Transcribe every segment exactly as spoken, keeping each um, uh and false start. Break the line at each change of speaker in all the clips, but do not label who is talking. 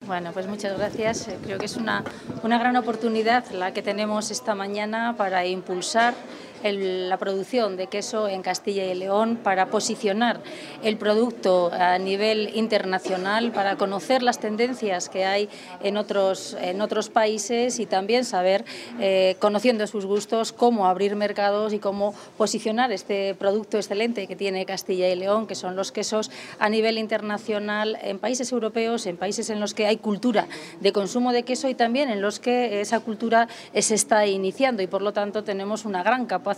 Bueno, pues muchas gracias. Creo que es una, una gran oportunidad la que tenemos esta mañana para impulsar el, la producción de queso en Castilla y León, para posicionar el producto a nivel internacional, para conocer las tendencias que hay en otros, en otros países y también saber, eh, conociendo sus gustos, cómo abrir mercados y cómo posicionar este producto excelente que tiene Castilla y León, que son los quesos a nivel internacional en países europeos, en países en los que hay cultura de consumo de queso y también en los que esa cultura se está iniciando y por lo tanto tenemos una gran capacidad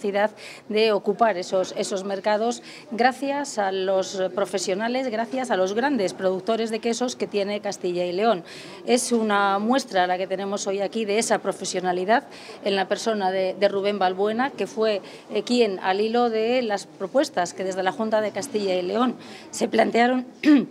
de ocupar esos, esos mercados gracias a los profesionales, gracias a los grandes productores de quesos que tiene Castilla y León. Es una muestra la que tenemos hoy aquí de esa profesionalidad en la persona de, de Rubén Balbuena, que fue eh, quien al hilo de las propuestas que desde la Junta de Castilla y León se plantearon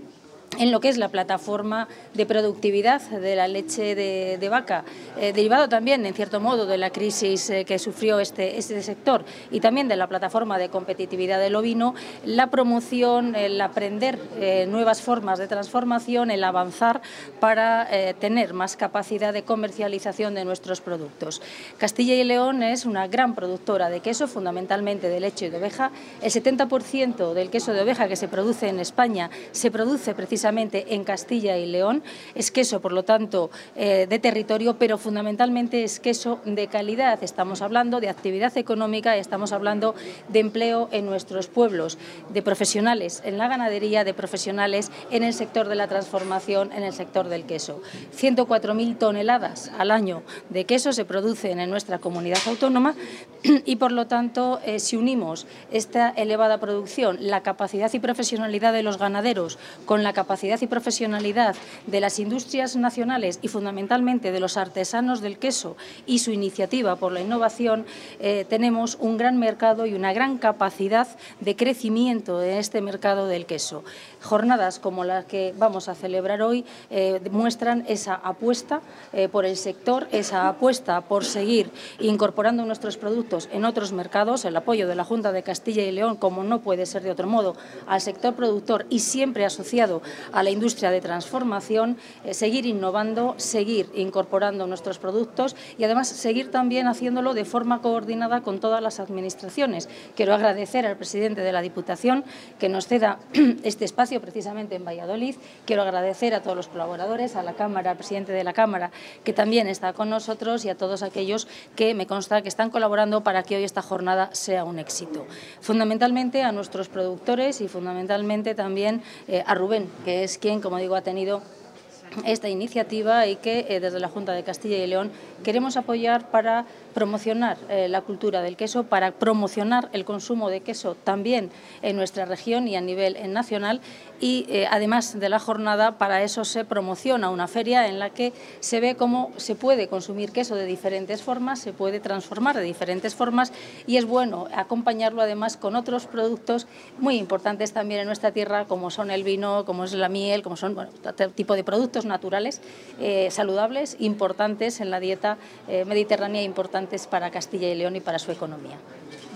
en lo que es la plataforma de productividad de la leche de, de vaca, eh, derivado también, en cierto modo, de la crisis eh, que sufrió este, este sector y también de la plataforma de competitividad del ovino, la promoción, el aprender eh, nuevas formas de transformación, el avanzar para eh, tener más capacidad de comercialización de nuestros productos. Castilla y León es una gran productora de queso, fundamentalmente de leche y de oveja. El setenta por ciento del queso de oveja que se produce en España se produce precisamente en Castilla y León. Es queso, por lo tanto, eh, de territorio, pero fundamentalmente es queso de calidad. Estamos hablando de actividad económica y estamos hablando de empleo en nuestros pueblos, de profesionales en la ganadería, de profesionales en el sector de la transformación, en el sector del queso. ciento cuatro mil toneladas al año de queso se producen en nuestra comunidad autónoma y, por lo tanto, eh, si unimos esta elevada producción, la capacidad y profesionalidad de los ganaderos con la capacidad y profesionalidad de las industrias nacionales y fundamentalmente de los artesanos del queso y su iniciativa por la innovación, eh, tenemos un gran mercado y una gran capacidad de crecimiento en este mercado del queso. Jornadas como las que vamos a celebrar hoy eh, muestran esa apuesta eh, por el sector, esa apuesta por seguir incorporando nuestros productos en otros mercados, el apoyo de la Junta de Castilla y León, como no puede ser de otro modo, al sector productor y siempre asociado a la industria de transformación, eh, seguir innovando, seguir incorporando nuestros productos y además seguir también haciéndolo de forma coordinada con todas las administraciones. Quiero agradecer al presidente de la Diputación que nos ceda este espacio precisamente en Valladolid. Quiero agradecer a todos los colaboradores, a la Cámara, al presidente de la Cámara, que también está con nosotros, y a todos aquellos que me consta que están colaborando para que hoy esta jornada sea un éxito. Fundamentalmente a nuestros productores y fundamentalmente también eh, a Rubén, que es quien, como digo, ha tenido esta iniciativa y que eh, desde la Junta de Castilla y León queremos apoyar para promocionar eh, la cultura del queso, para promocionar el consumo de queso también en nuestra región y a nivel eh, nacional y eh, además de la jornada, para eso se promociona una feria en la que se ve cómo se puede consumir queso de diferentes formas, se puede transformar de diferentes formas y es bueno acompañarlo además con otros productos muy importantes también en nuestra tierra, como son el vino, como es la miel, como son bueno, este tipo de productos naturales, eh, saludables, importantes en la dieta eh, mediterránea, importantes para Castilla y León y para su economía.